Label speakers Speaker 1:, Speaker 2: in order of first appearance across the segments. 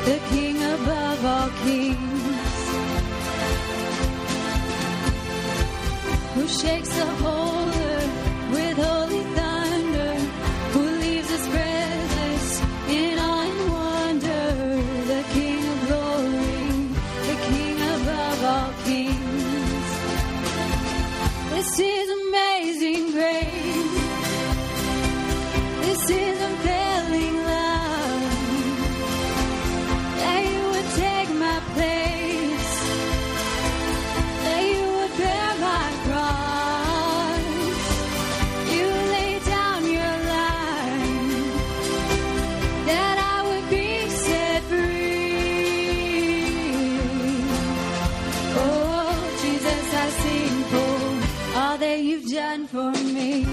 Speaker 1: the King above all kings, who shakes the whole earth with holy thunder, who leaves us breathless in awe and wonder, the King of glory, the King above all kings. This is amazing grace. This is unfailing love, that you would take my place, that you would bear my cross, you lay down your life, that I would be set free. Oh, Jesus, I sing for all that you've done for me.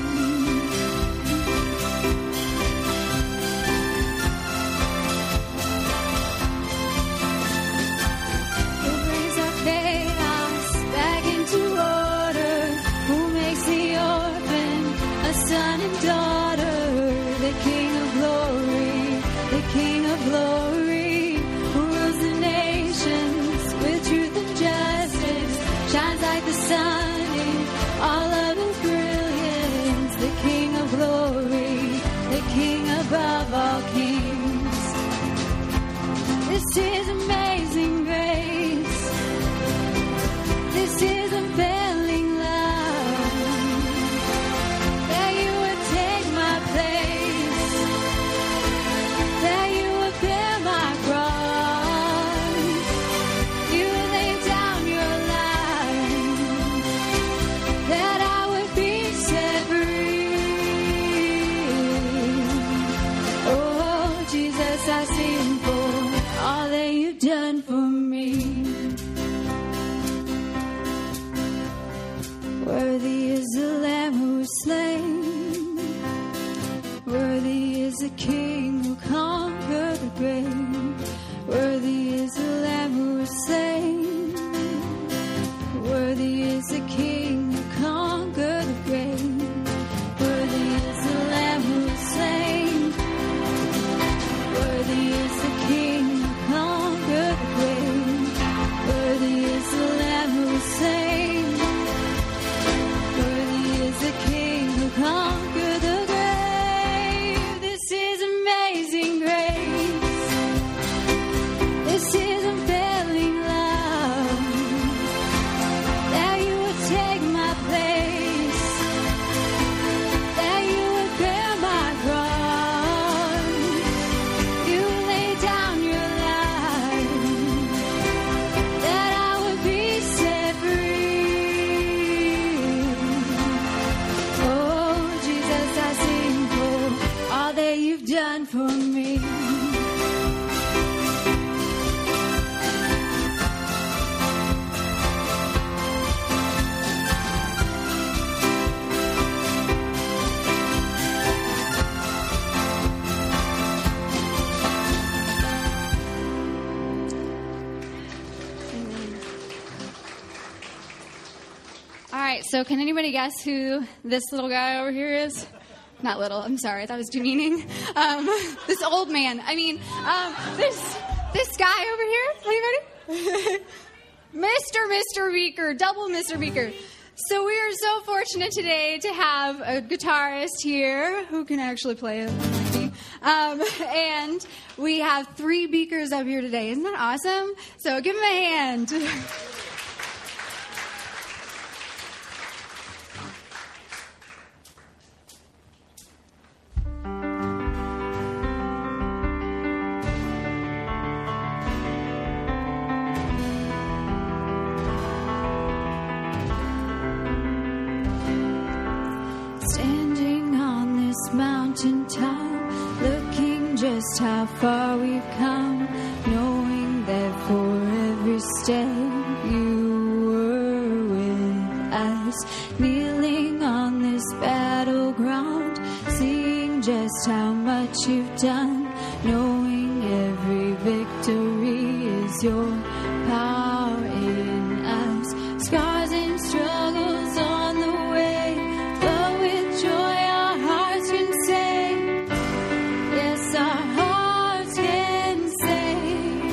Speaker 1: Son and daughter, the King of glory, the King of glory, who rules the nations with truth and justice, shines like the sun in all of his brilliance, the King of glory, the King above all kings. This is amazing grace. This is unfailing love, that you would take my place, that you would bear my cross, you would lay down your life, that I would be set free. Oh, Jesus, I sing for all that you've done for me. Worthy is the Lamb who was slain, worthy is the King who conquered the grave, worthy is the Lamb who was slain, worthy is the King who conquered the grave, worthy is the Lamb who was slain, worthy is the King who conquered the grave, worthy is the Lamb who was slain, the King who conquered the grave. This is amazing grace. This is unfailing love, that you would take my place, that you would bear my cross, you would lay down your life, that I would be set free. I sing for all that you've done for me. All right, so can anybody guess who this little guy over here is? Not little, I'm sorry, that was demeaning. This old man, this guy over here, anybody? Mr. Beaker, double Mr. Beaker. So we are so fortunate today to have a guitarist here who can actually play it. And we have 3 Beakers up here today. Isn't that awesome? So give him a hand. Mountaintop, looking just how far we've come, knowing that for every step you were with us, kneeling on this battleground, seeing just how much you've done, knowing every victory is your power in us, scars and struggles on the way, but with joy our hearts can say, yes, our hearts can say,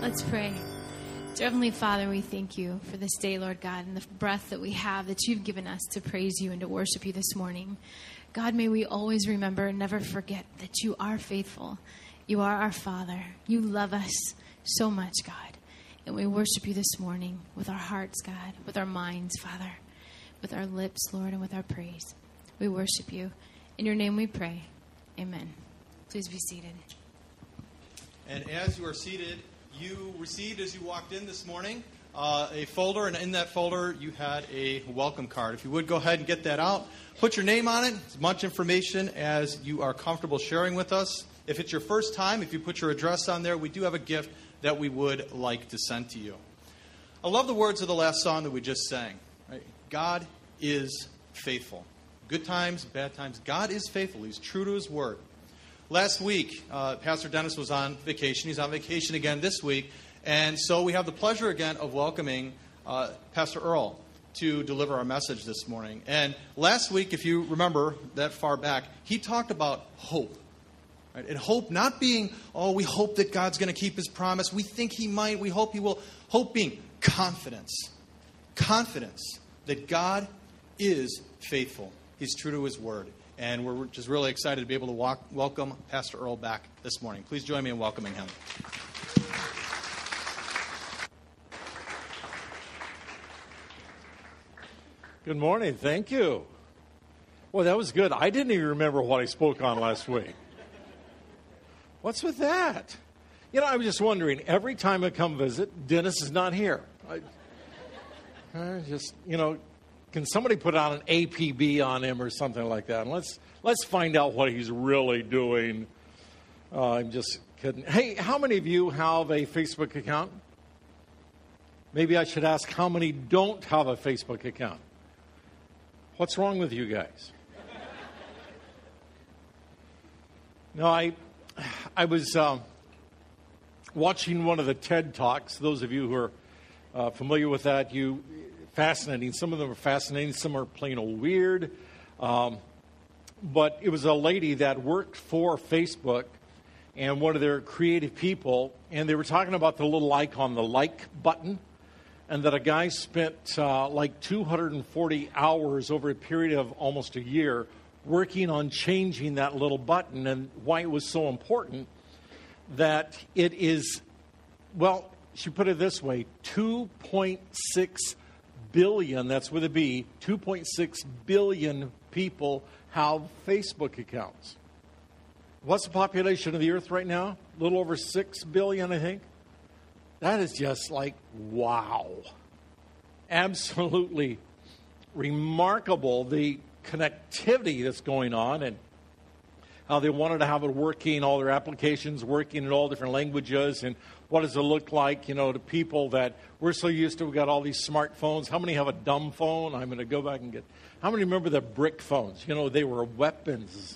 Speaker 2: Let's pray. Dear Heavenly Father, we thank you for this day, Lord God, and the breath that we have that you've given us to praise you and to worship you this morning. God, may we always remember and never forget that you are faithful. You are our Father. You love us so much, God. And we worship you this morning with our hearts, God, with our minds, Father, with our lips, Lord, and with our praise. We worship you. In your name we pray. Amen. Please be seated.
Speaker 3: And as you are seated, you received, as you walked in this morning, a folder, and in that folder you had a welcome card. If you would go ahead and get that out, put your name on it, as much information as you are comfortable sharing with us. If it's your first time, if you put your address on there, we do have a gift that we would like to send to you. I love the words of the last song that we just sang. Right? God is faithful. Good times, bad times, God is faithful. He's true to his word. Last week, Pastor Dennis was on vacation. He's on vacation again this week. And so we have the pleasure again of welcoming Pastor Earl to deliver our message this morning. And last week, if you remember that far back, he talked about hope. Right? And hope not being, we hope that God's going to keep his promise. We think he might. We hope he will. Hope being confidence. Confidence that God is faithful. He's true to his word. And we're just really excited to be able to welcome Pastor Earl back this morning. Please join me in welcoming him.
Speaker 4: Good morning. Thank you. Well, that was good. I didn't even remember what I spoke on last week. What's with that? You know, I was just wondering, every time I come visit, Dennis is not here. I just, can somebody put on an APB on him or something like that? And let's find out what he's really doing. I'm just kidding. Hey, how many of you have a Facebook account? Maybe I should ask how many don't have a Facebook account. What's wrong with you guys? No, I was watching one of the TED Talks. Those of you who are familiar with that, fascinating. Some of them are fascinating. Some are plain old weird. But it was a lady that worked for Facebook and one of their creative people, and they were talking about the little icon, the like button, and that a guy spent like 240 hours over a period of almost a year working on changing that little button, and why it was so important that it is, well, she put it this way, 2.6 billion, that's with a B, 2.6 billion people have Facebook accounts. What's the population of the earth right now? A little over 6 billion, I think. That is just like, wow. Absolutely remarkable, the connectivity that's going on, and how they wanted to have it working, all their applications working in all different languages, and what does it look like, to people that we're so used to. We've got all these smartphones. How many have a dumb phone? I'm going to go back and get. How many remember the brick phones? They were weapons.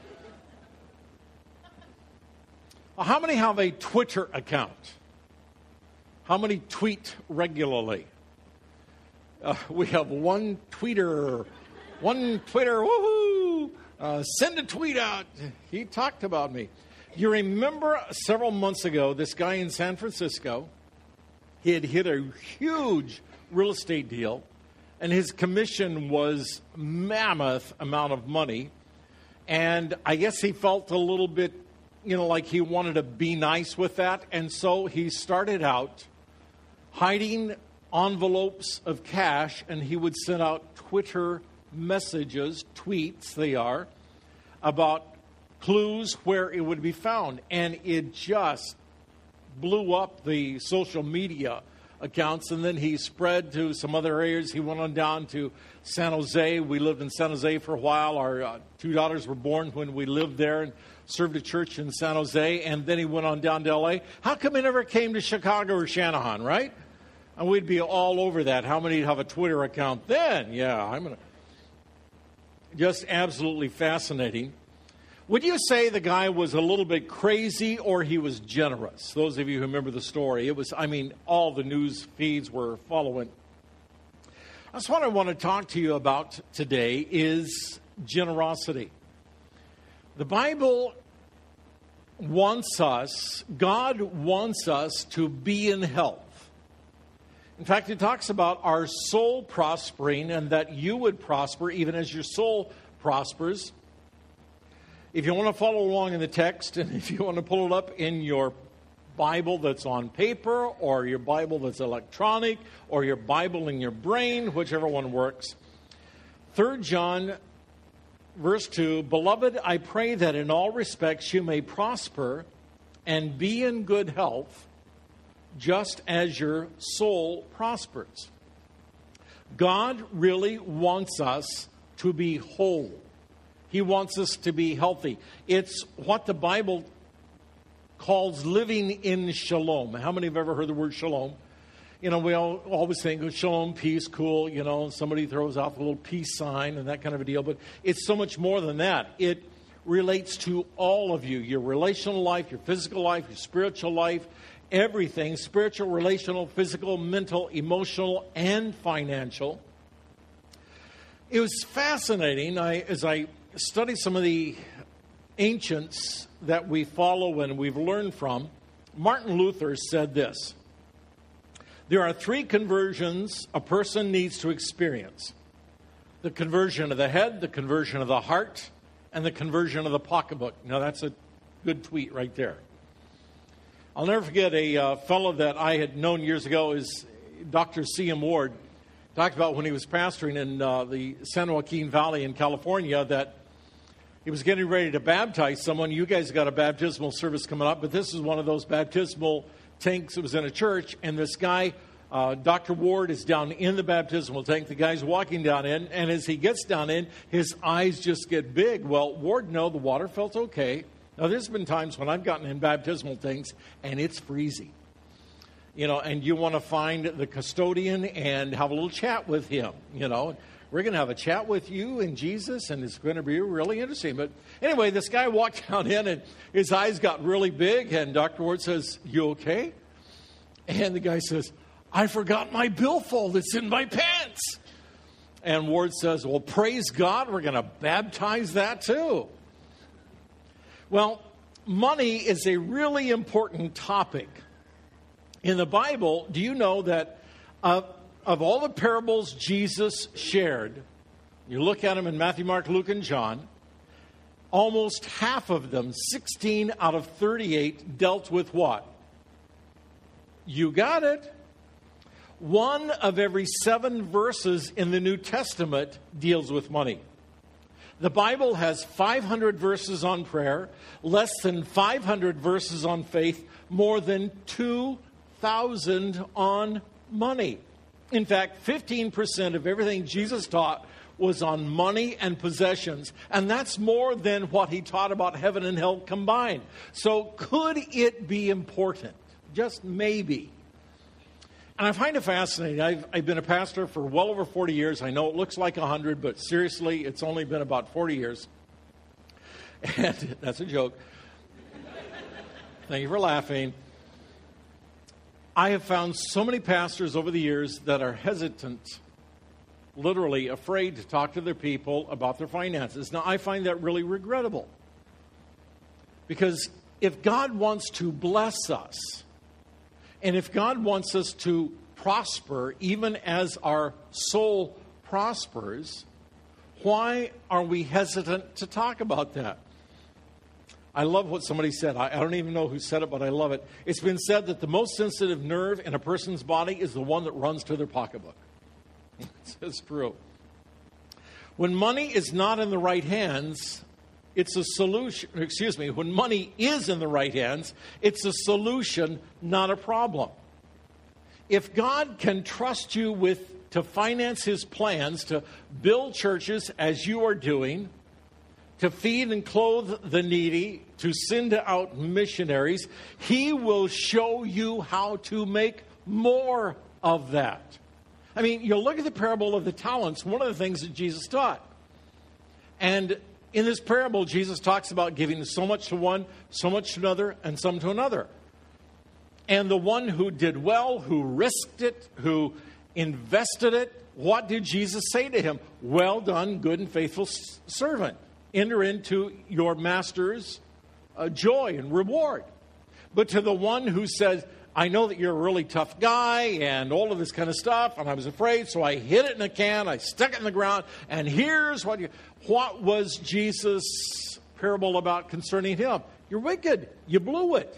Speaker 4: How many have a Twitter account? How many tweet regularly? We have one tweeter. One Twitter, woohoo! Send a tweet out. He talked about me. You remember several months ago, this guy in San Francisco, he had hit a huge real estate deal, and his commission was mammoth amount of money. And I guess he felt a little bit, like he wanted to be nice with that. And so he started out hiding envelopes of cash, and he would send out Twitter messages, tweets they are, about clues where it would be found. And it just blew up the social media accounts, and then he spread to some other areas. He went on down to San Jose. We lived in San Jose for a while. Our two daughters were born when we lived there and served a church in San Jose, and then he went on down to L.A. How come he never came to Chicago or Shanahan, right? And we'd be all over that. How many have a Twitter account then? Yeah, just absolutely fascinating. Would you say the guy was a little bit crazy or he was generous? Those of you who remember the story, it was, all the news feeds were following. That's what I want to talk to you about today is generosity. The Bible God wants us to be in health. In fact, it talks about our soul prospering and that you would prosper even as your soul prospers. If you want to follow along in the text, and if you want to pull it up in your Bible that's on paper, or your Bible that's electronic, or your Bible in your brain, whichever one works. 3 John, verse 2, Beloved, I pray that in all respects you may prosper and be in good health, just as your soul prospers. God really wants us to be whole. He wants us to be healthy. It's what the Bible calls living in shalom. How many have ever heard the word shalom? You know, we always think of shalom, peace, cool, you know, somebody throws out the little peace sign and that kind of a deal. But it's so much more than that. It relates to all of you, your relational life, your physical life, your spiritual life, everything, spiritual, relational, physical, mental, emotional, and financial. It was fascinating. As I studied some of the ancients that we follow and we've learned from, Martin Luther said this: there are 3 conversions a person needs to experience. The conversion of the head, the conversion of the heart, and the conversion of the pocketbook. Now, that's a good tweet right there. I'll never forget a fellow that I had known years ago is Dr. C.M. Ward. Talked about when he was pastoring in the San Joaquin Valley in California that he was getting ready to baptize someone. You guys got a baptismal service coming up, but this is one of those baptismal tanks that was in a church, and this guy, Dr. Ward, is down in the baptismal tank. The guy's walking down in, and as he gets down in, his eyes just get big. Well, Ward, no, the water felt okay. Now, there's been times when I've gotten in baptismal tanks, and it's freezing. You know, and you want to find the custodian and have a little chat with him, you know. We're going to have a chat with you and Jesus, and it's going to be really interesting. But anyway, this guy walked down in, and his eyes got really big, and Dr. Ward says, "You okay?" And the guy says, "I forgot my billfold. It's in my pants." And Ward says, "Well, praise God, we're going to baptize that too." Well, money is a really important topic. In the Bible, do you know that of all the parables Jesus shared, you look at them in Matthew, Mark, Luke, and John, almost half of them, 16 out of 38, dealt with what? You got it. 1 of every 7 verses in the New Testament deals with money. The Bible has 500 verses on prayer, less than 500 verses on faith, more than 2,000 on money. In fact, 15% of everything Jesus taught was on money and possessions, and that's more than what he taught about heaven and hell combined. So could it be important? Just maybe. And I find it fascinating. I've been a pastor for well over 40 years. I know it looks like 100, but seriously, it's only been about 40 years. And that's a joke. Thank you for laughing. I have found so many pastors over the years that are hesitant, literally afraid to talk to their people about their finances. Now, I find that really regrettable. Because if God wants to bless us, and if God wants us to prosper, even as our soul prospers, why are we hesitant to talk about that? I love what somebody said. I don't even know who said it, but I love it. It's been said that the most sensitive nerve in a person's body is the one that runs to their pocketbook. It's true. When money is not in the right hands, it's a solution. When money is in the right hands, it's a solution, not a problem. If God can trust you to finance his plans, to build churches as you are doing, to feed and clothe the needy, to send out missionaries, he will show you how to make more of that. I mean, you look at the parable of the talents, one of the things that Jesus taught. And in this parable, Jesus talks about giving so much to one, so much to another, and some to another. And the one who did well, who risked it, who invested it, what did Jesus say to him? Well done, good and faithful servant. Enter into your master's joy and reward. But to the one who says, I know that you're a really tough guy and all of this kind of stuff, and I was afraid, so I hid it in a can, I stuck it in the ground, and here's what was Jesus' parable about concerning him? You're wicked. You blew it.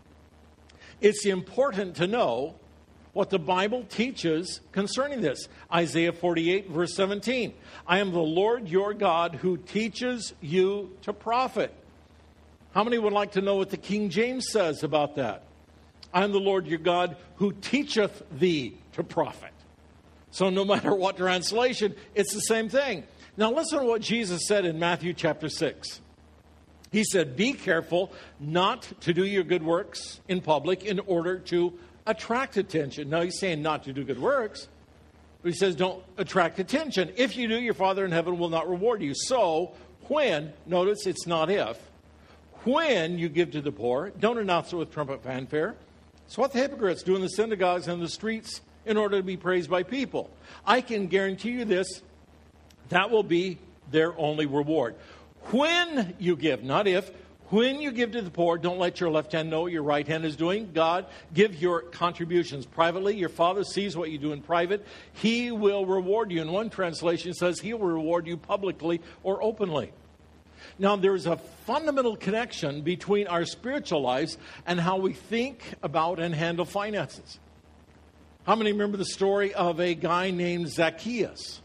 Speaker 4: It's important to know what the Bible teaches concerning this. Isaiah 48, verse 17. I am the Lord your God who teaches you to profit. How many would like to know what the King James says about that? I am the Lord your God who teacheth thee to profit. So no matter what translation, it's the same thing. Now listen to what Jesus said in Matthew chapter 6. He said, be careful not to do your good works in public in order to attract attention. Now he's saying not to do good works, but he says don't attract attention. If you do, your Father in heaven will not reward you. So when, notice it's not if, when you give to the poor, don't announce it with trumpet fanfare. It's what the hypocrites do in the synagogues and the streets in order to be praised by people. I can guarantee you this, that will be their only reward. When you give, not if, when you give to the poor, don't let your left hand know what your right hand is doing. God, give your contributions privately. Your Father sees what you do in private. He will reward you. In one translation, it says he will reward you publicly or openly. Now, there's a fundamental connection between our spiritual lives and how we think about and handle finances. How many remember the story of a guy named Zacchaeus?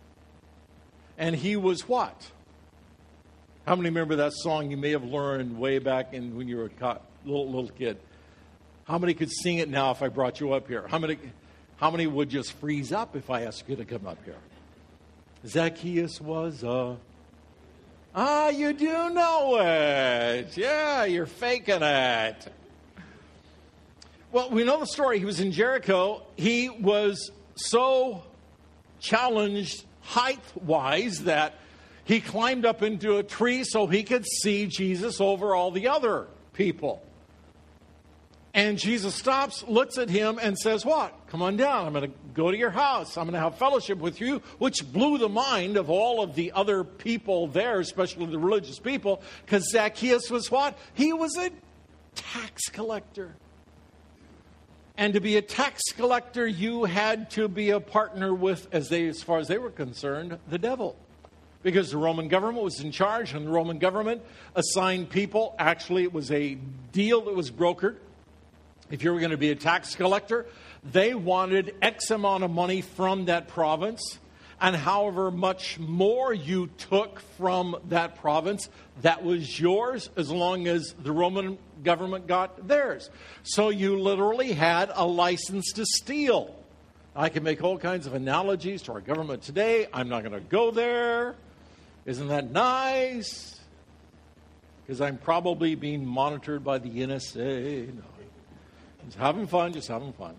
Speaker 4: And he was what? How many remember that song you may have learned way back when you were a little kid? How many could sing it now if I brought you up here? How many would just freeze up if I asked you to come up here? Zacchaeus was a... you do know it. Yeah, you're faking it. Well, we know the story. He was in Jericho. He was so challenged height-wise that he climbed up into a tree so he could see Jesus over all the other people. And Jesus stops, looks at him, and says, what? Come on down. I'm going to go to your house. I'm going to have fellowship with you, which blew the mind of all of the other people there, especially the religious people, because Zacchaeus was what? He was a tax collector. And to be a tax collector, you had to be a partner with, as far as they were concerned, the devil. Because the Roman government was in charge, and the Roman government assigned people. Actually, it was a deal that was brokered. If you were going to be a tax collector, they wanted X amount of money from that province. And however much more you took from that province, that was yours as long as the Roman government got theirs. So you literally had a license to steal. I can make all kinds of analogies to our government today. I'm not going to go there. Isn't that nice? Because I'm probably being monitored by the NSA. No. Just having fun, just having fun.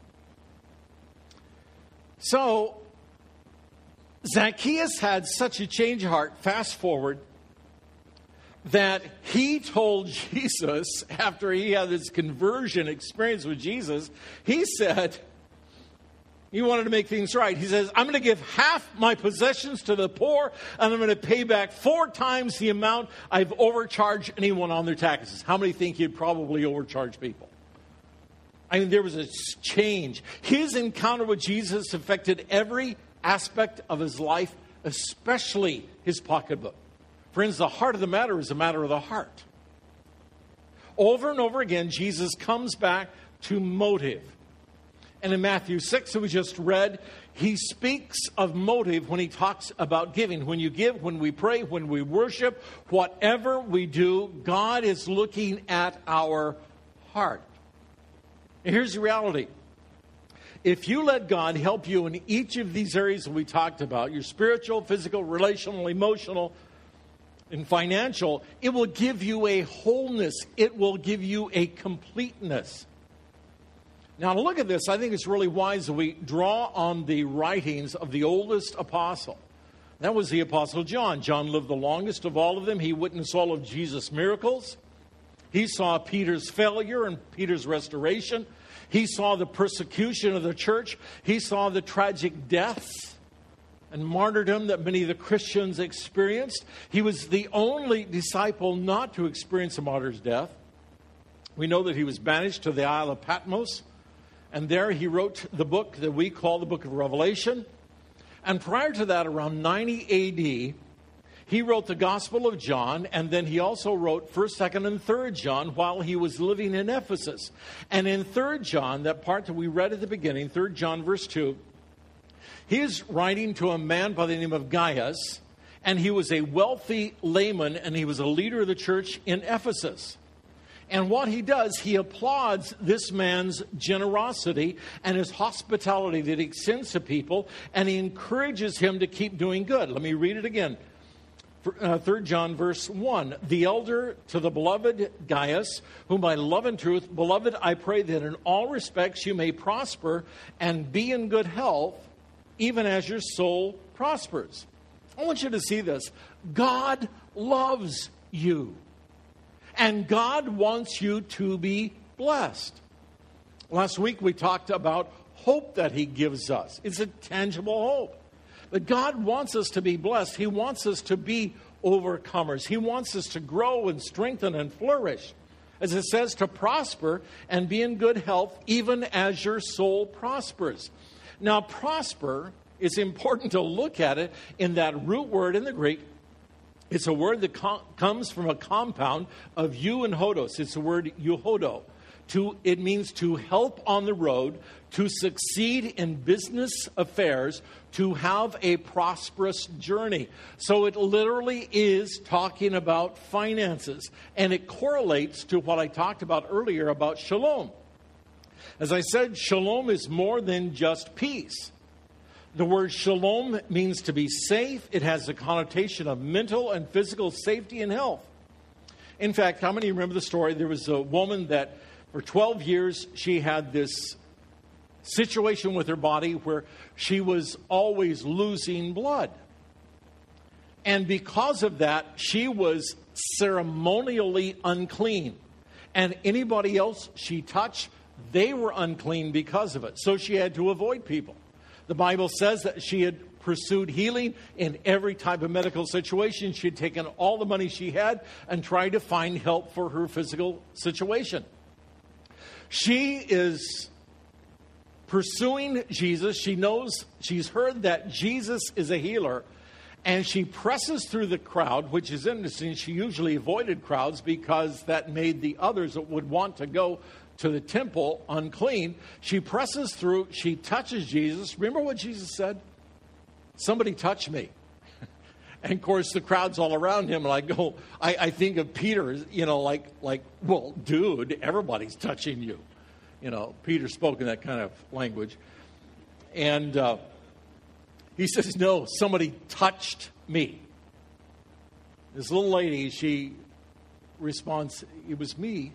Speaker 4: So, Zacchaeus had such a change of heart, fast forward, that he told Jesus, after he had this conversion experience with Jesus, he said, he wanted to make things right. He says, I'm going to give half my possessions to the poor, and I'm going to pay back 4 times the amount I've overcharged anyone on their taxes. How many think he'd probably overcharge people? I mean, there was a change. His encounter with Jesus affected every aspect of his life, especially his pocketbook. Friends, the heart of the matter is a matter of the heart. Over and over again, Jesus comes back to motive. And in Matthew 6 that we just read, he speaks of motive when he talks about giving. When you give, when we pray, when we worship, whatever we do, God is looking at our heart. And here's the reality. If you let God help you in each of these areas that we talked about, your spiritual, physical, relational, emotional, and financial, it will give you a wholeness. It will give you a completeness. Now, to look at this, I think it's really wise that we draw on the writings of the oldest apostle. That was the Apostle John. John lived the longest of all of them. He witnessed all of Jesus' miracles. He saw Peter's failure and Peter's restoration. He saw the persecution of the church. He saw the tragic deaths and martyrdom that many of the Christians experienced. He was the only disciple not to experience a martyr's death. We know that he was banished to the Isle of Patmos, and there he wrote the book that we call the Book of Revelation. And prior to that, around 90 A.D., he wrote the Gospel of John, and then he also wrote 1st, 2nd, and 3rd John while he was living in Ephesus. And in 3rd John, that part that we read at the beginning, 3rd John verse 2, he is writing to a man by the name of Gaius, and he was a wealthy layman, and he was a leader of the church in Ephesus. And what he does, he applauds this man's generosity and his hospitality that he extends to people, and he encourages him to keep doing good. Let me read it again. 3 John verse 1, the elder to the beloved Gaius, whom I love in truth, beloved, I pray that in all respects you may prosper and be in good health, even as your soul prospers. I want you to see this. God loves you. And God wants you to be blessed. Last week we talked about hope that he gives us. It's a tangible hope. But God wants us to be blessed. He wants us to be overcomers. He wants us to grow and strengthen and flourish. As it says, to prosper and be in good health, even as your soul prospers. Now, prosper, it's important to look at it in that root word in the Greek. It's a word that comes from a compound of eu and hodos. It's the word euhodo. It means to help on the road, to succeed in business affairs, to have a prosperous journey. So it literally is talking about finances. And it correlates to what I talked about earlier about shalom. As I said, shalom is more than just peace. The word shalom means to be safe. It has a connotation of mental and physical safety and health. In fact, how many remember the story? There was a woman that for 12 years, she had this situation with her body where she was always losing blood. And because of that, she was ceremonially unclean. And anybody else she touched, they were unclean because of it. So she had to avoid people. The Bible says that she had pursued healing in every type of medical situation. She had taken all the money she had and tried to find help for her physical situation. She is pursuing Jesus. She knows, she's heard that Jesus is a healer. And she presses through the crowd, which is interesting. She usually avoided crowds because that made the others that would want to go to the temple unclean. She presses through. She touches Jesus. Remember what Jesus said? Somebody touch me. And of course, the crowd's all around him. And I think of Peter, well, dude, everybody's touching you. Peter spoke in that kind of language. And he says, no, somebody touched me. This little lady, she responds, it was me.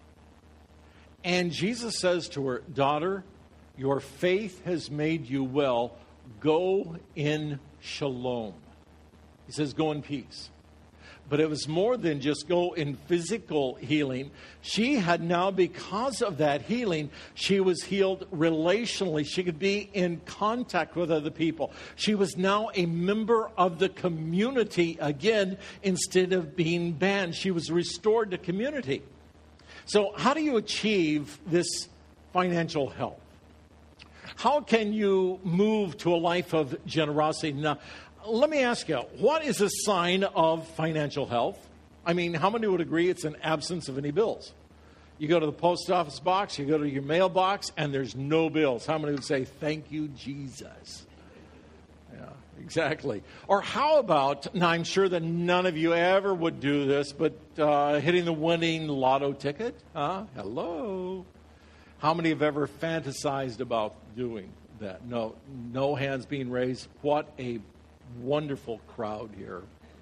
Speaker 4: And Jesus says to her, daughter, your faith has made you well. Go in shalom. He says, go in peace. But it was more than just go in physical healing. She had now, because of that healing, she was healed relationally. She could be in contact with other people. She was now a member of the community again instead of being banned. She was restored to community. So how do you achieve this financial health? How can you move to a life of generosity? Now, let me ask you, what is a sign of financial health? I mean, how many would agree it's an absence of any bills? You go to the post office box, you go to your mailbox, and there's no bills. How many would say, thank you, Jesus? Yeah, exactly. Or how about, now I'm sure that none of you ever would do this, but hitting the winning lotto ticket? Hello? How many have ever fantasized about doing that? No hands being raised. What a wonderful crowd here.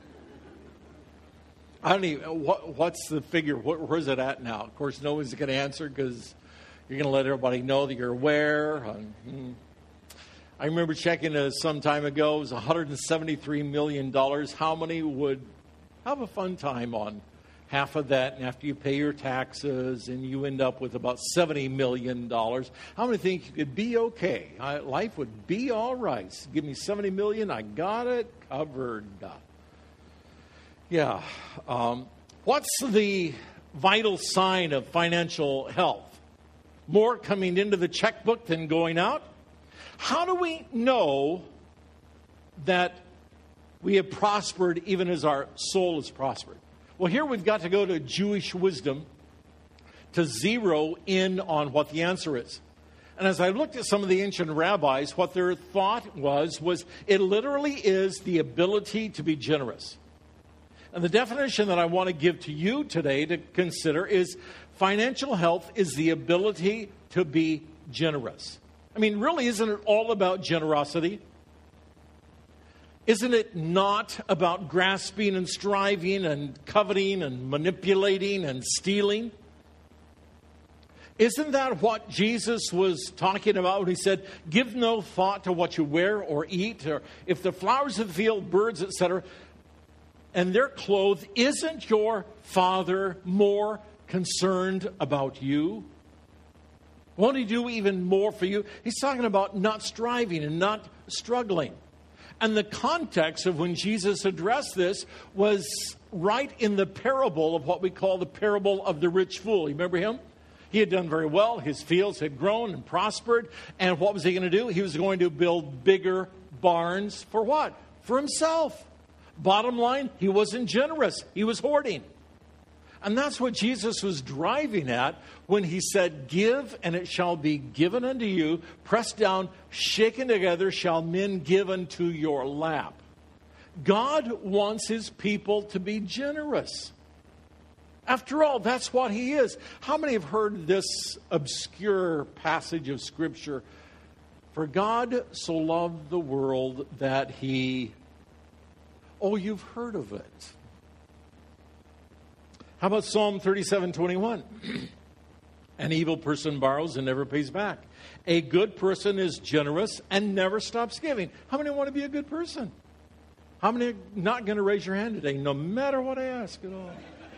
Speaker 4: I don't even, what's the figure? Where's it at now? Of course, no one's going to answer because you're going to let everybody know that you're aware. I remember checking some time ago. It was $173 million. How many would have a fun time on half of that, and after you pay your taxes, and you end up with about $70 million, how many think you could be okay? Life would be all right. Give me $70 million, I got it covered. Yeah. What's the vital sign of financial health? More coming into the checkbook than going out? How do we know that we have prospered even as our soul has prospered? Well, here we've got to go to Jewish wisdom to zero in on what the answer is. And as I looked at some of the ancient rabbis, what their thought was it literally is the ability to be generous. And the definition that I want to give to you today to consider is financial health is the ability to be generous. I mean, really, isn't it all about generosity? Isn't it not about grasping and striving and coveting and manipulating and stealing? Isn't that what Jesus was talking about when he said, give no thought to what you wear or eat, or if the flowers of the field, birds, etc., and they're clothed, isn't your Father more concerned about you? Won't he do even more for you? He's talking about not striving and not struggling. And the context of when Jesus addressed this was right in the parable of what we call the parable of the rich fool. You remember him? He had done very well. His fields had grown and prospered. And what was he going to do? He was going to build bigger barns for what? For himself. Bottom line, he wasn't generous. He was hoarding. And that's what Jesus was driving at when he said, give and it shall be given unto you, pressed down, shaken together, shall men give unto your lap. God wants his people to be generous. After all, that's what he is. How many have heard this obscure passage of Scripture? For God so loved the world that he... Oh, you've heard of it. How about Psalm 37:21? An evil person borrows and never pays back. A good person is generous and never stops giving. How many want to be a good person? How many are not going to raise your hand today, no matter what I ask at all?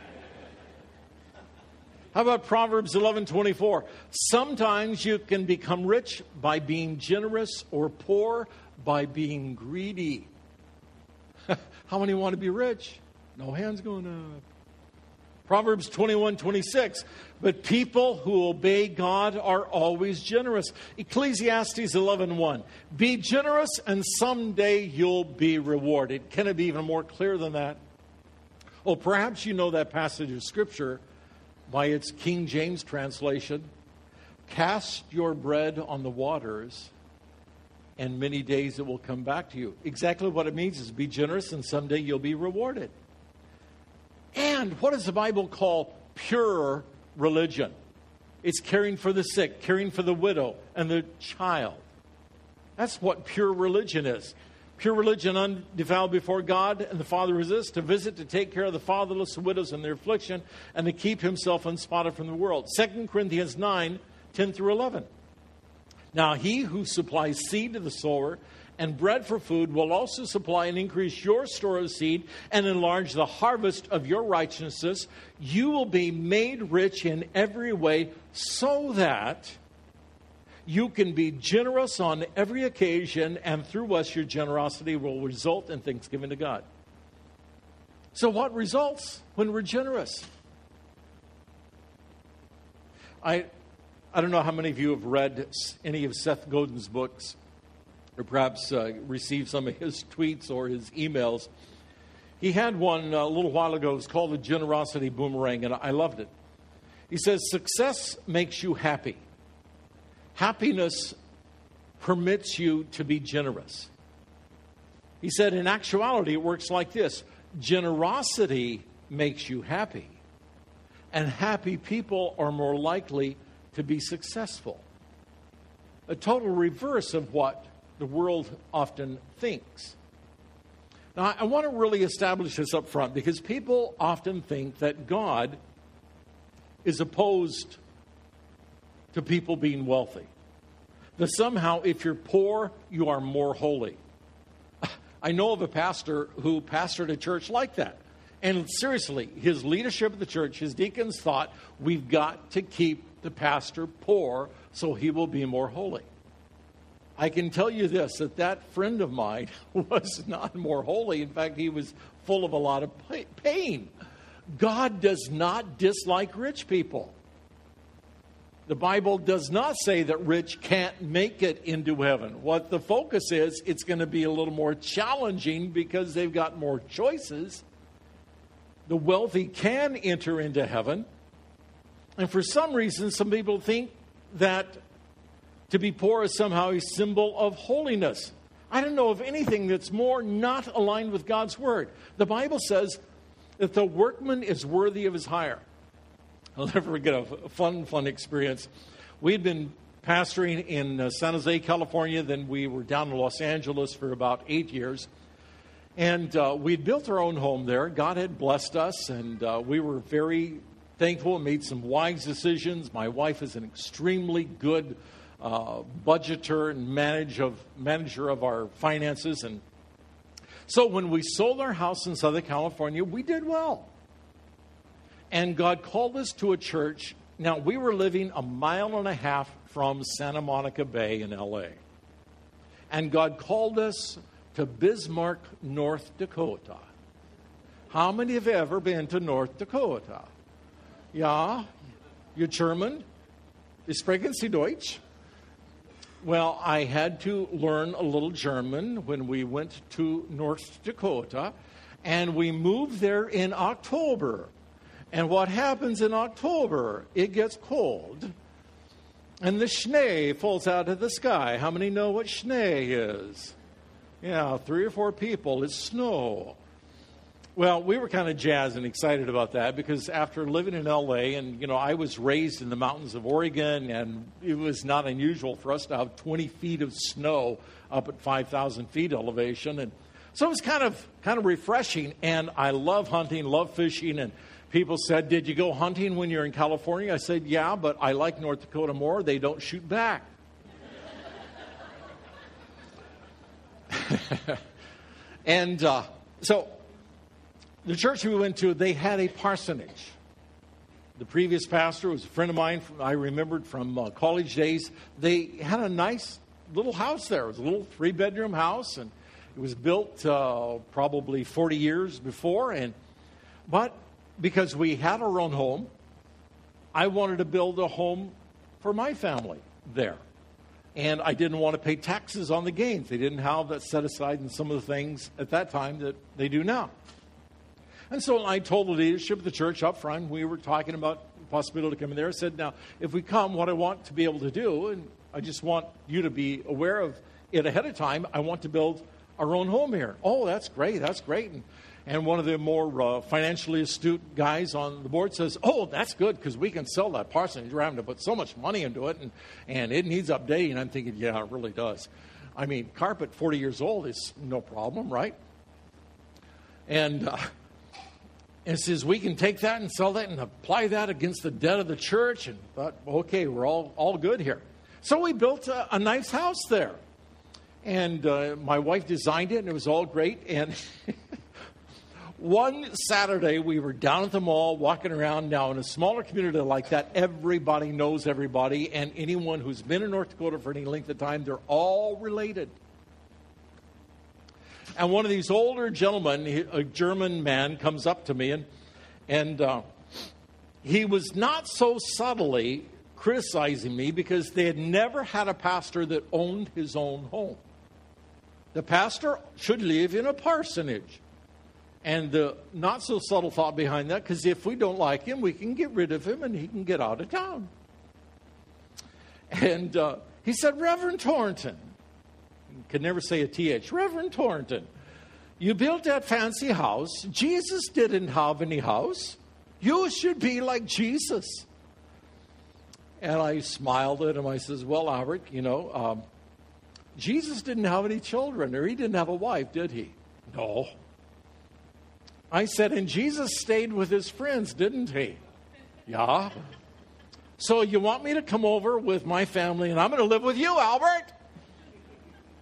Speaker 4: How about Proverbs 11:24? Sometimes you can become rich by being generous or poor by being greedy. How many want to be rich? No hands going up. Proverbs 21:26. But people who obey God are always generous. Ecclesiastes 11:1. Be generous and someday you'll be rewarded. Can it be even more clear than that? Oh, perhaps you know that passage of Scripture by its King James translation. Cast your bread on the waters, and many days it will come back to you. Exactly what it means is be generous and someday you'll be rewarded. And what does the Bible call pure religion? It's caring for the sick, caring for the widow and the child. That's what pure religion is. Pure religion, undefiled before God and the Father is this, to visit, to take care of the fatherless, the widows in their affliction, and to keep himself unspotted from the world. 2 Corinthians 9:10-11. Now he who supplies seed to the sower and bread for food will also supply and increase your store of seed and enlarge the harvest of your righteousness. You will be made rich in every way so that you can be generous on every occasion, and through us your generosity will result in thanksgiving to God. So what results when we're generous? I don't know how many of you have read any of Seth Godin's books, or perhaps received some of his tweets or his emails. He had one a little while ago. It was called The Generosity Boomerang, and I loved it. He says, success makes you happy. Happiness permits you to be generous. He said, in actuality, it works like this. Generosity makes you happy, and happy people are more likely to be successful. A total reverse of what the world often thinks. Now, I want to really establish this up front because people often think that God is opposed to people being wealthy. That somehow, if you're poor, you are more holy. I know of a pastor who pastored a church like that. And seriously, his leadership of the church, his deacons thought, we've got to keep the pastor poor so he will be more holy. I can tell you this, that friend of mine was not more holy. In fact, he was full of a lot of pain. God does not dislike rich people. The Bible does not say that rich can't make it into heaven. What the focus is, it's going to be a little more challenging because they've got more choices. The wealthy can enter into heaven. And for some reason, some people think that to be poor is somehow a symbol of holiness. I don't know of anything that's more not aligned with God's word. The Bible says that the workman is worthy of his hire. I'll never forget a fun experience. We'd been pastoring in San Jose, California. Then we were down in Los Angeles for about 8 years. And we'd built our own home there. God had blessed us, and we were very thankful and made some wise decisions. My wife is an extremely good budgeter and manager of our finances. And so when we sold our house in Southern California, we did well. And God called us to a church. Now, we were living 1.5 miles from Santa Monica Bay in L.A. And God called us to Bismarck, North Dakota. How many have ever been to North Dakota? Ja? You German? Sprechen Sie Deutsch? Well, I had to learn a little German when we went to North Dakota. And we moved there in October. And what happens in October? It gets cold. And the Schnee falls out of the sky. How many know what Schnee is? Yeah, 3 or 4 people. It's snow. Well, we were kind of jazzed and excited about that because after living in L.A., and, I was raised in the mountains of Oregon, and it was not unusual for us to have 20 feet of snow up at 5,000 feet elevation. And so it was kind of refreshing. And I love hunting, love fishing, and people said, did you go hunting when you're in California? I said, yeah, but I like North Dakota more. They don't shoot back. And so the church we went to, they had a parsonage. The previous pastor was a friend of mine I remembered from college days. They had a nice little house there. It was a little 3-bedroom house, and it was built probably 40 years before. But because we had our own home, I wanted to build a home for my family there. And I didn't want to pay taxes on the gains. They didn't have that set aside in some of the things at that time that they do now. And so I told the leadership of the church up front, we were talking about the possibility to come in there. I said, now, if we come, what I want to be able to do, and I just want you to be aware of it ahead of time, I want to build our own home here. Oh, that's great, that's great. And one of the more financially astute guys on the board says, oh, that's good because we can sell that parsonage. We're having to put so much money into it, and it needs updating. I'm thinking, yeah, it really does. I mean, carpet 40 years old is no problem, right? And it says, we can take that and sell that and apply that against the debt of the church. And thought, okay, we're all good here. So we built a nice house there. And my wife designed it, and it was all great. And one Saturday, we were down at the mall, walking around. Now, in a smaller community like that, everybody knows everybody. And anyone who's been in North Dakota for any length of time, they're all related. And one of these older gentlemen, a German man, comes up to me, and he was not so subtly criticizing me because they had never had a pastor that owned his own home. The pastor should live in a parsonage. And the not so subtle thought behind that, because if we don't like him, we can get rid of him and he can get out of town. And he said, Reverend Thornton, could never say a TH, Reverend Thornton, you built that fancy house. Jesus didn't have any house. You should be like Jesus. And I smiled at him. I says, well, Albert, Jesus didn't have any children, or he didn't have a wife, did he? No. I said, and Jesus stayed with his friends, didn't he? Yeah. So you want me to come over with my family, and I'm going to live with you, Albert?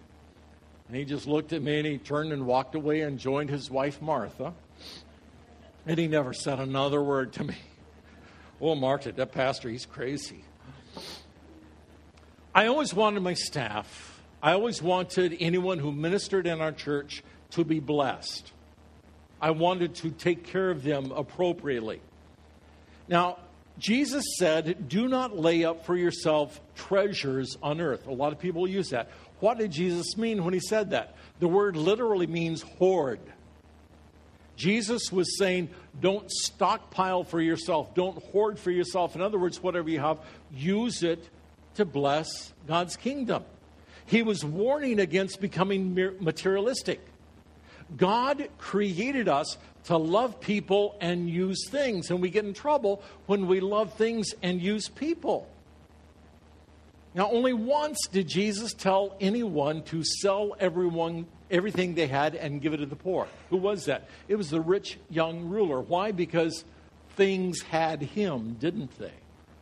Speaker 4: And he just looked at me, and he turned and walked away and joined his wife, Martha. And he never said another word to me. Oh, Marta, that pastor, he's crazy. I always wanted my staff, I always wanted anyone who ministered in our church to be blessed. I wanted to take care of them appropriately. Now, Jesus said, do not lay up for yourself treasures on earth. A lot of people use that. What did Jesus mean when he said that? The word literally means hoard. Jesus was saying, don't stockpile for yourself. Don't hoard for yourself. In other words, whatever you have, use it to bless God's kingdom. He was warning against becoming materialistic. God created us to love people and use things. And we get in trouble when we love things and use people. Now, only once did Jesus tell anyone to sell everything they had and give it to the poor. Who was that? It was the rich young ruler. Why? Because things had him, didn't they?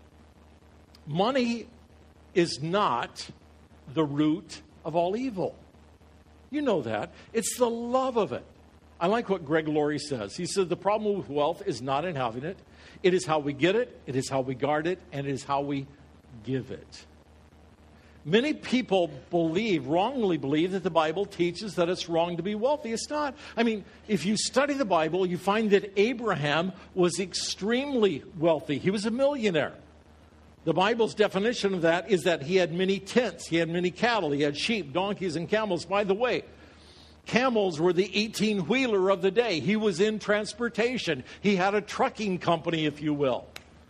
Speaker 4: Money is not the root of all evil. You know that. It's the love of it. I like what Greg Laurie says. He said the problem with wealth is not in having it. It is how we get it, it is how we guard it, and it is how we give it. Many people wrongly believe that the Bible teaches that it's wrong to be wealthy. It's not. I mean, if you study the Bible, you find that Abraham was extremely wealthy. He was a millionaire. The Bible's definition of that is that he had many tents, he had many cattle, he had sheep, donkeys, and camels. By the way, camels were the 18-wheeler of the day. He was in transportation. He had a trucking company, if you will.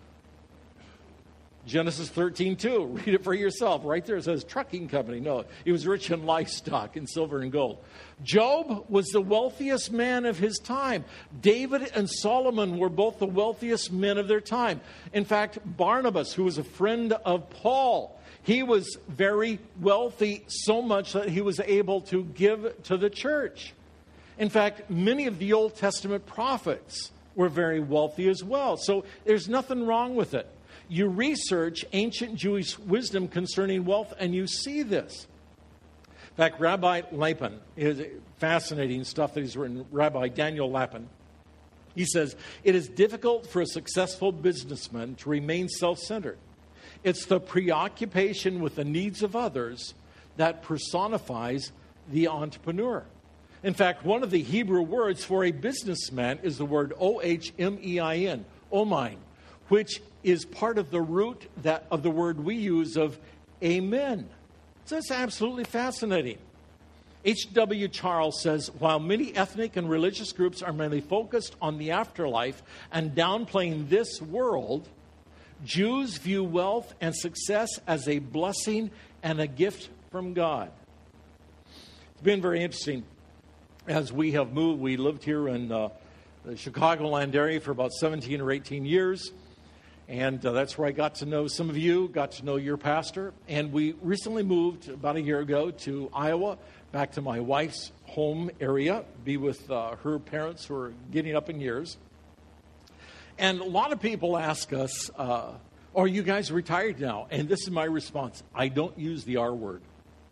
Speaker 4: Genesis 13:2. Read it for yourself. Right there it says trucking company. No, he was rich in livestock, in silver and gold. Job was the wealthiest man of his time. David and Solomon were both the wealthiest men of their time. In fact, Barnabas, who was a friend of Paul, he was very wealthy, so much that he was able to give to the church. In fact, many of the Old Testament prophets were very wealthy as well. So there's nothing wrong with it. You research ancient Jewish wisdom concerning wealth, and you see this. In fact, Rabbi Lapin, is fascinating stuff that he's written, Rabbi Daniel Lapin. He says, it is difficult for a successful businessman to remain self-centered. It's the preoccupation with the needs of others that personifies the entrepreneur. In fact, one of the Hebrew words for a businessman is the word O-H-M-E-I-N, omein, which is part of the root of the word we use of amen. So it's absolutely fascinating. H.W. Charles says, while many ethnic and religious groups are mainly focused on the afterlife and downplaying this world, Jews view wealth and success as a blessing and a gift from God. It's been very interesting. As we have moved, we lived here in the Chicagoland area for about 17 or 18 years. And that's where I got to know some of you, got to know your pastor. And we recently moved about a year ago to Iowa, back to my wife's home area, be with her parents who are getting up in years. And a lot of people ask us, are you guys retired now? And this is my response. I don't use the R word.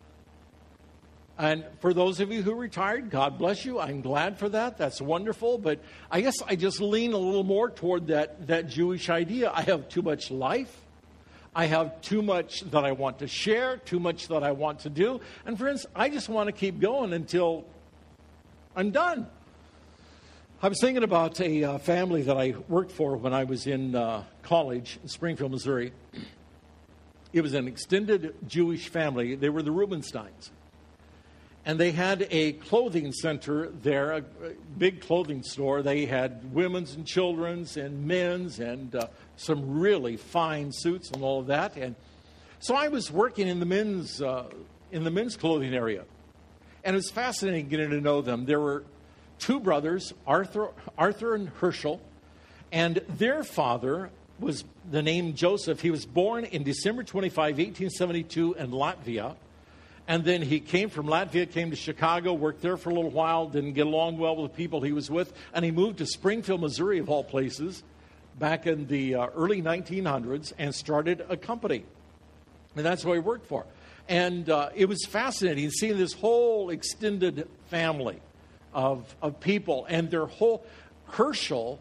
Speaker 4: And for those of you who retired, God bless you. I'm glad for that. That's wonderful. But I guess I just lean a little more toward that Jewish idea. I have too much life. I have too much that I want to share, too much that I want to do. And friends, I just want to keep going until I'm done. I was thinking about a family that I worked for when I was in college in Springfield, Missouri. It was an extended Jewish family. They were the Rubensteins. And they had a clothing center there, a big clothing store. They had women's and children's and men's and some really fine suits and all of that. And so I was working in the men's clothing area. And it was fascinating getting to know them. There were two brothers, Arthur and Herschel. And their father was the name Joseph. He was born in December 25, 1872 in Latvia. And then he came from Latvia, came to Chicago, worked there for a little while, didn't get along well with the people he was with, and he moved to Springfield, Missouri, of all places, back in the early 1900s, and started a company. And that's what he worked for. And it was fascinating seeing this whole extended family of people, and their whole... Herschel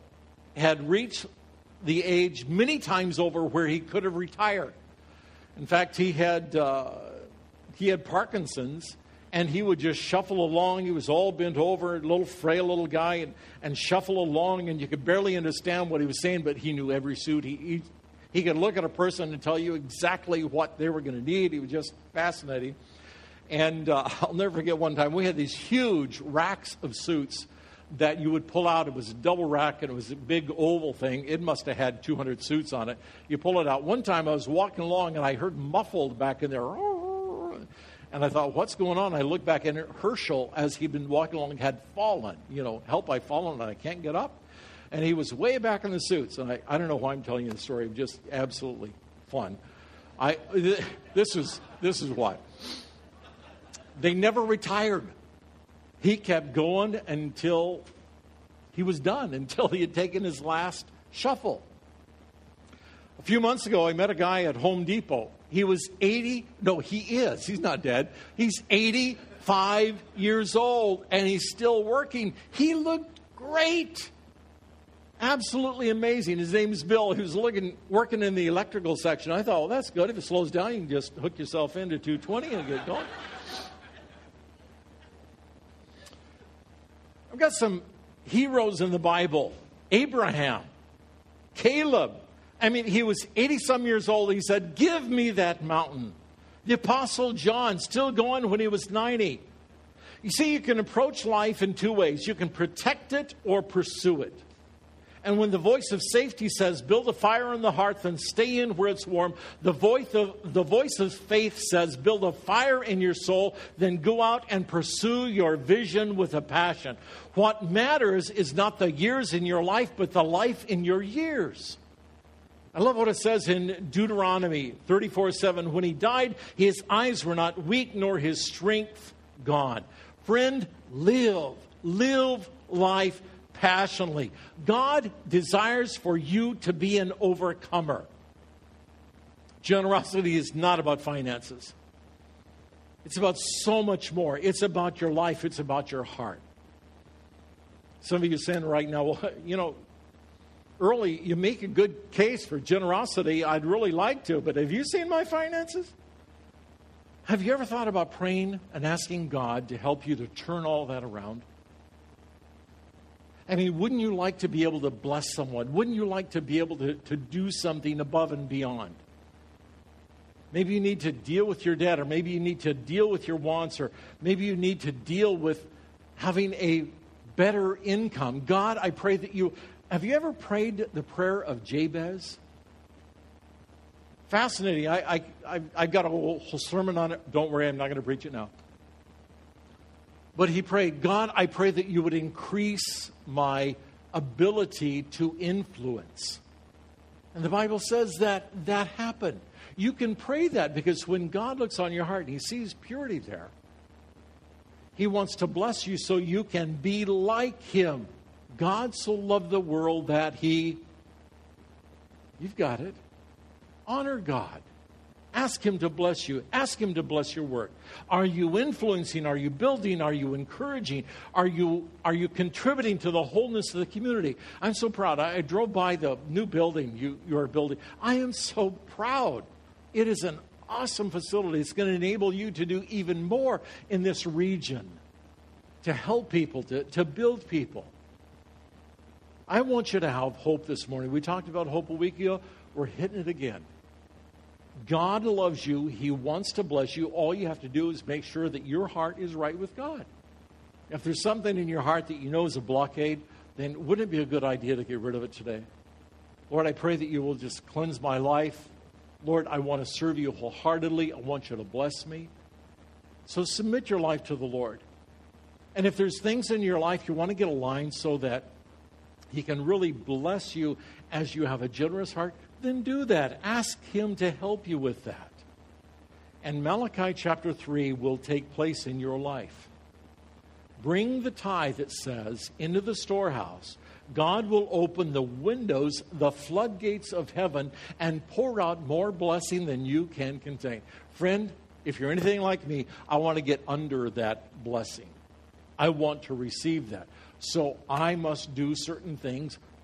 Speaker 4: had reached the age many times over where he could have retired. In fact, he had Parkinson's, and he would just shuffle along. He was all bent over, a little frail little guy, and shuffle along, and you could barely understand what he was saying, but he knew every suit. He could look at a person and tell you exactly what they were going to need. He was just fascinating. And I'll never forget one time, we had these huge racks of suits that you would pull out. It was a double rack, and it was a big oval thing. It must have had 200 suits on it. You pull it out. One time I was walking along, and I heard muffled back in there. And I thought, what's going on? I looked back, and Herschel, as he'd been walking along, had fallen. Help, I've fallen, and I can't get up. And he was way back in the suits. And I don't know why I'm telling you the story. It was just absolutely fun. This is what. They never retired. He kept going until he was done, until he had taken his last shuffle. A few months ago, I met a guy at Home Depot. He was 80. No, he is. He's not dead. He's 85 years old, and he's still working. He looked great. Absolutely amazing. His name is Bill. He was working in the electrical section. I thought, well, that's good. If it slows down, you can just hook yourself into 220 and get going. I've got some heroes in the Bible. Abraham, Caleb. I mean, he was 80-some years old. He said, give me that mountain. The Apostle John, still going when he was 90. You see, you can approach life in two ways. You can protect it or pursue it. And when the voice of safety says, build a fire on the hearth and stay in where it's warm, the voice of faith says, build a fire in your soul, then go out and pursue your vision with a passion. What matters is not the years in your life, but the life in your years. I love what it says in Deuteronomy 34:7. When he died, his eyes were not weak, nor his strength gone. Friend, live life passionately. God desires for you to be an overcomer. Generosity is not about finances. It's about so much more. It's about your life. It's about your heart. Some of you are saying right now, well, early you make a good case for generosity. I'd really like to, but have you seen my finances? Have you ever thought about praying and asking God to help you to turn all that around? I mean, wouldn't you like to be able to bless someone? Wouldn't you like to be able to do something above and beyond? Maybe you need to deal with your debt, or maybe you need to deal with your wants, or maybe you need to deal with having a better income. God, I pray that you... Have you ever prayed the prayer of Jabez? Fascinating. I've got a whole sermon on it. Don't worry, I'm not going to preach it now. But he prayed, God, I pray that you would increase my ability to influence. And the Bible says that happened. You can pray that because when God looks on your heart and he sees purity there, he wants to bless you so you can be like him. God so loved the world that you've got it. Honor God. Ask him to bless you. Ask him to bless your work. Are you influencing? Are you building? Are you encouraging? Are you contributing to the wholeness of the community? I'm so proud. I drove by the new building you are building. I am so proud. It is an awesome facility. It's going to enable you to do even more in this region, to help people, to build people. I want you to have hope this morning. We talked about hope a week ago. We're hitting it again. God loves you. He wants to bless you. All you have to do is make sure that your heart is right with God. If there's something in your heart that you know is a blockade, then wouldn't it be a good idea to get rid of it today? Lord, I pray that you will just cleanse my life. Lord, I want to serve you wholeheartedly. I want you to bless me. So submit your life to the Lord. And if there's things in your life you want to get aligned so that he can really bless you as you have a generous heart, then do that. Ask him to help you with that. And Malachi chapter 3 will take place in your life. Bring the tithe, it says, into the storehouse. God will open the windows, the floodgates of heaven, and pour out more blessing than you can contain. Friend, if you're anything like me, I want to get under that blessing. I want to receive that. So I must do certain things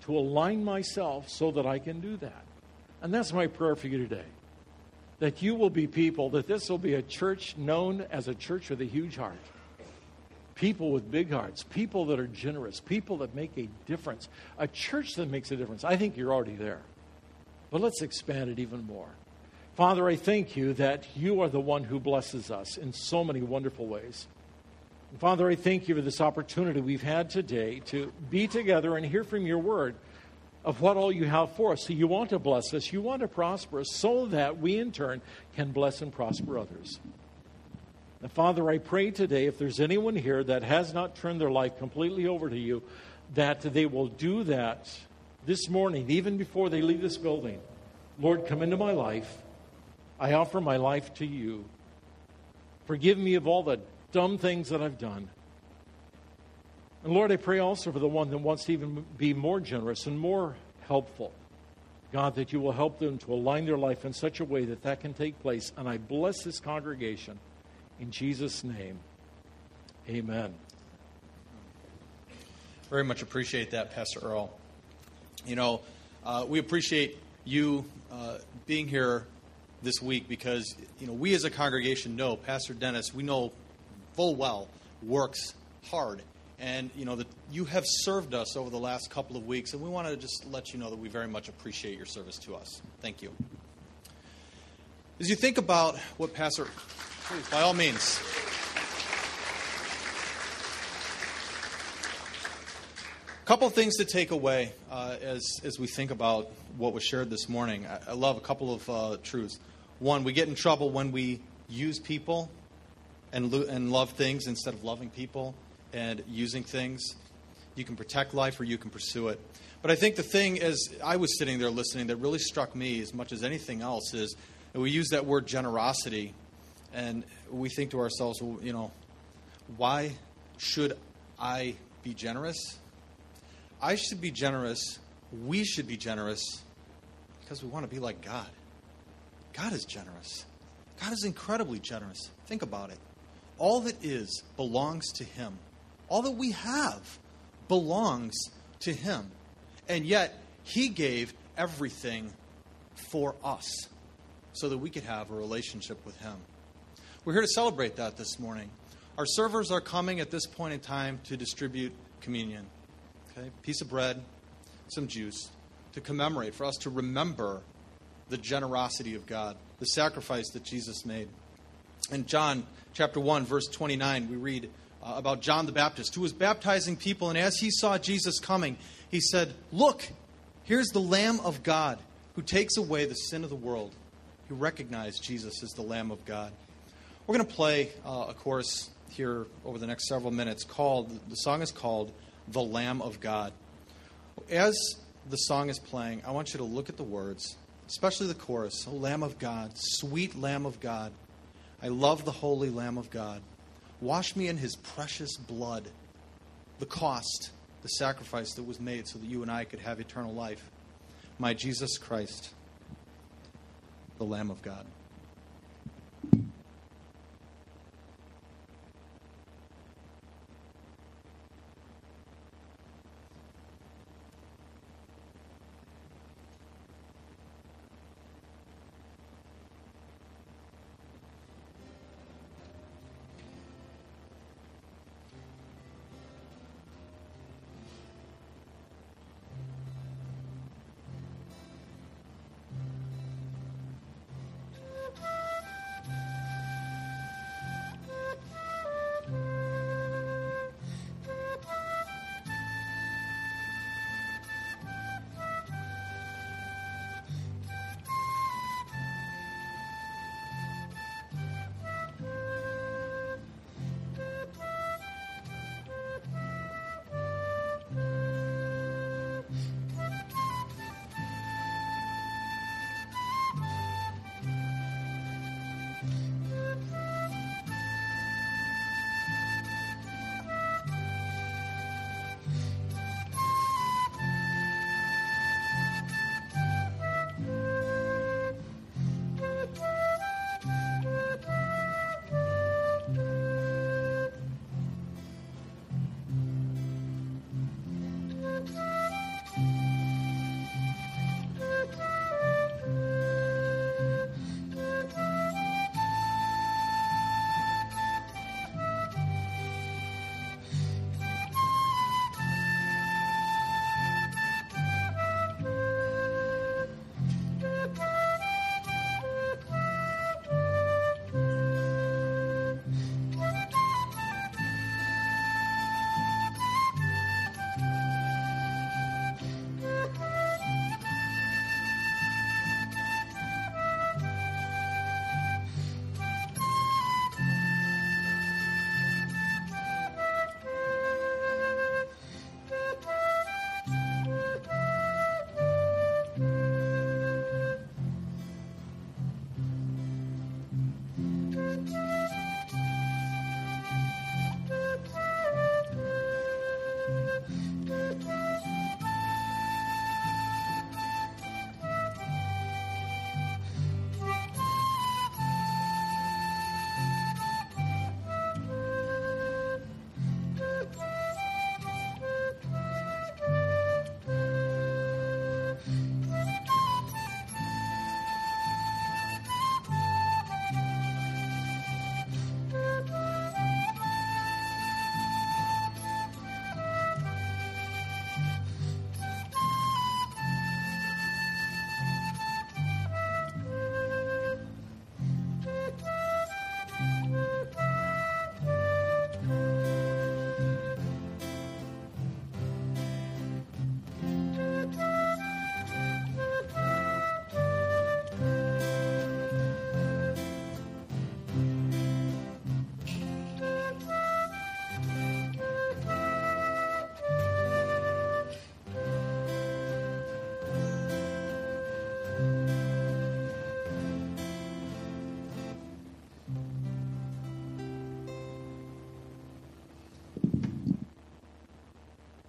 Speaker 4: to align myself so that I can do that. And that's my prayer for you today. That you will be people, that this will be a church known as a church with a huge heart. People with big hearts, people that are generous, people that make a difference. A church that makes a difference. I think you're already there. But let's expand it even more. Father, I thank you that you are the one who blesses us in so many wonderful ways. And Father, I thank you for this opportunity we've had today to be together and hear from your word of what all you have for us. So you want to bless us, you want to prosper us, so that we in turn can bless and prosper others. And Father, I pray today, if there's anyone here that has not turned their life completely over to you, that they will do that this morning, even before they leave this building. Lord, come into my life. I offer my life to you. Forgive me of all the dumb things that I've done. And Lord, I pray also for the one that wants to even be more generous and more helpful. God, that you will help them to align their life in such a way that that can take place. And I bless this congregation in Jesus' name. Amen.
Speaker 3: Very much appreciate that, Pastor Earl. You know, we appreciate you being here this week because, you know, we as a congregation know Pastor Dennis, we know full well, works hard. And, you know, that you have served us over the last couple of weeks, and we want to just let you know that we very much appreciate your service to us. Thank you. As you think about what Pastor, please, by all means. A couple of things to take away as we think about what was shared this morning. I love a couple of truths. One, we get in trouble when we use people and love things instead of loving people and using things. You can protect life or you can pursue it. But I think the thing, as I was sitting there listening, that really struck me as much as anything else is that we use that word generosity, and we think to ourselves, well, you know, why should I be generous? I should be generous. We should be generous because we want to be like God. God is generous. God is incredibly generous. Think about it. All that is belongs to Him. All that we have belongs to Him. And yet, He gave everything for us so that we could have a relationship with Him. We're here to celebrate that this morning. Our servers are coming at this point in time to distribute communion. Okay, piece of bread, some juice, to commemorate, for us to remember the generosity of God, the sacrifice that Jesus made. In John chapter 1, verse 29, we read about John the Baptist, who was baptizing people, and as he saw Jesus coming, he said, "Look, here's the Lamb of God who takes away the sin of the world." He recognized Jesus as the Lamb of God. We're going to play a chorus here over the next several minutes the song is called "The Lamb of God." As the song is playing, I want you to look at the words, especially the chorus. "O Lamb of God, sweet Lamb of God, I love the holy Lamb of God. Wash me in His precious blood, the cost, the sacrifice that was made so that you and I could have eternal life. My Jesus Christ, the Lamb of God."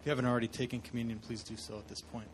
Speaker 3: you haven't already taken communion, please do so at this point.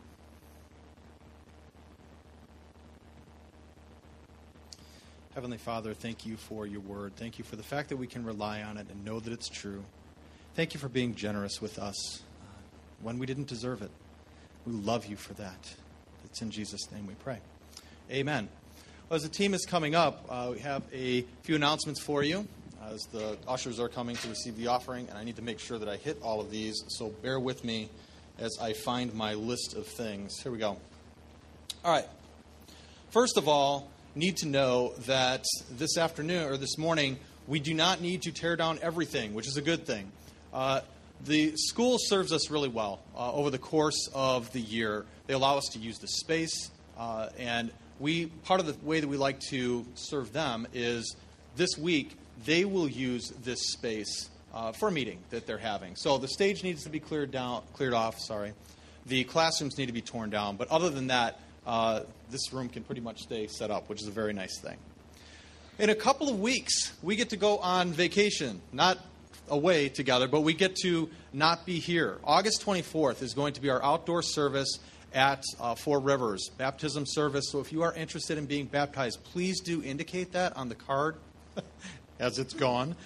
Speaker 3: Heavenly Father, thank you for your word. Thank you for the fact that we can rely on it and know that it's true. Thank you for being generous with us when we didn't deserve it. We love you for that. It's in Jesus' name we pray. Amen. Well, as the team is coming up, we have a few announcements for you as the ushers are coming to receive the offering, and I need to make sure that I hit all of these, so bear with me as I find my list of things. Here we go. All right. First of all, need to know that this afternoon or this morning, we do not need to tear down everything, which is a good thing. The school serves us really well over the course of the year. They allow us to use the space, and part of the way that we like to serve them is this week they will use this space for a meeting that they're having. So the stage needs to be cleared off. The classrooms need to be torn down, but other than that, this room can pretty much stay set up, which is a very nice thing. In a couple of weeks, we get to go on vacation, not away together, but we get to not be here. August 24th is going to be our outdoor service at Four Rivers, baptism service. So if you are interested in being baptized, please do indicate that on the card as it's gone.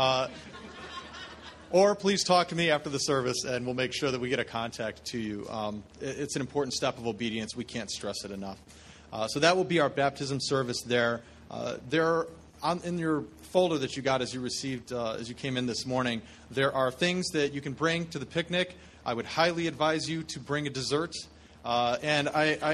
Speaker 3: Or please talk to me after the service, and we'll make sure that we get a contact to you. It's an important step of obedience. We can't stress it enough. So that will be our baptism service there. In your folder that you got as you came in this morning, there are things that you can bring to the picnic. I would highly advise you to bring a dessert. And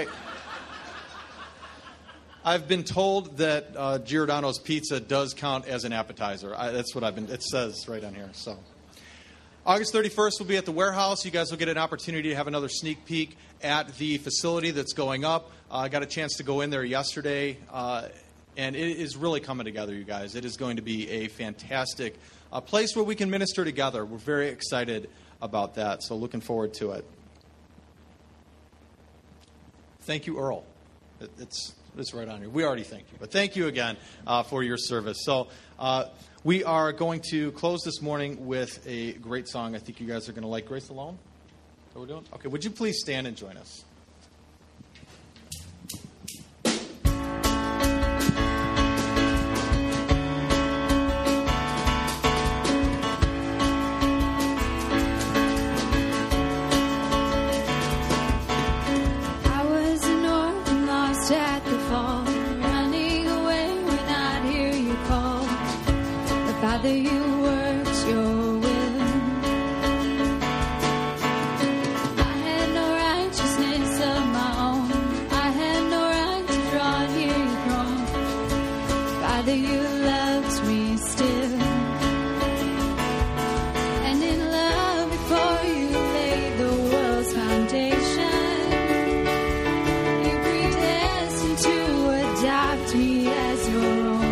Speaker 3: I've been told that Giordano's Pizza does count as an appetizer. That's what it says right on here. So August 31st will be at the warehouse. You guys will get an opportunity to have another sneak peek at the facility that's going up. I got a chance to go in there yesterday, and it is really coming together, you guys. It is going to be a fantastic place where we can minister together. We're very excited about that, so looking forward to it. Thank you, Earl. It's right on here. We already thank you, but thank you again for your service. So we are going to close this morning with a great song. I think you guys are going to like. Grace Alone? Is that what we're doing? Okay, would you please stand and join us?
Speaker 1: Father, you worked your will. I had no righteousness of my own. I had no right to draw near your throne. Father, you loved me still. And in love before you laid the world's foundation, you predestined to adopt me as your own.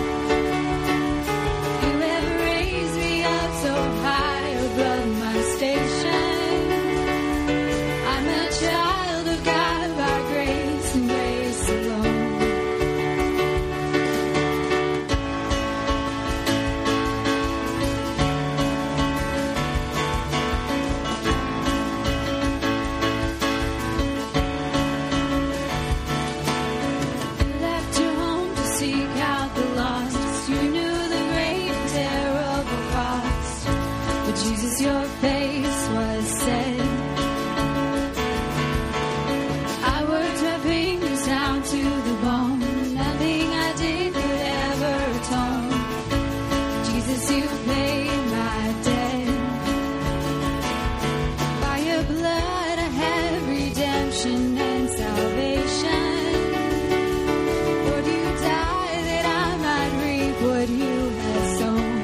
Speaker 1: Your face was set. I worked my fingers down to the bone. Nothing I did could ever atone. Jesus, you paid my debt. By your blood I have redemption and salvation. Lord, you died that I might reap what you have sown.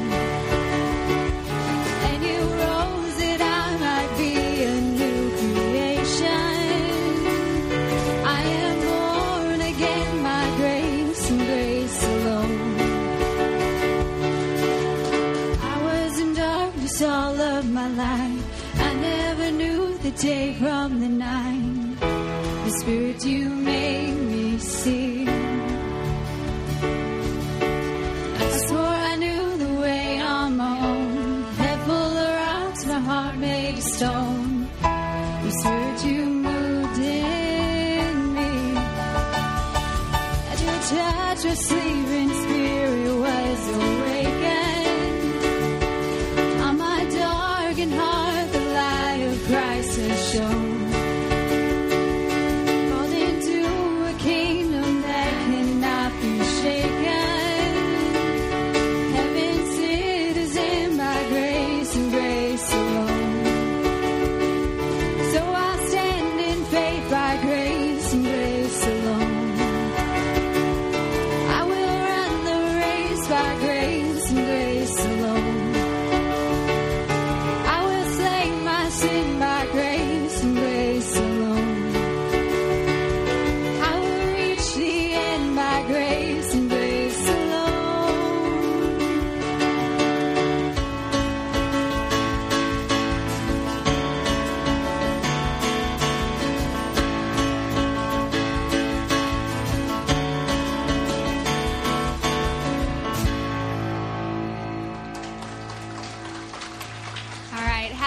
Speaker 1: All of my life, I never knew the day from the night. The Spirit, you made me see. I swore I knew the way on my own. Head full of rocks, my heart made of stone.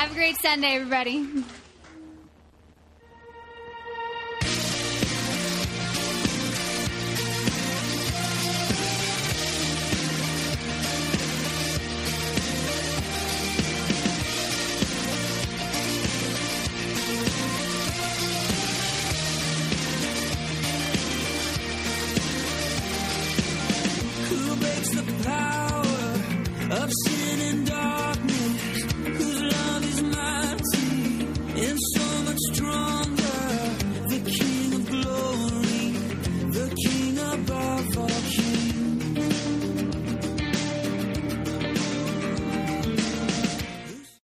Speaker 1: Have a great Sunday, everybody.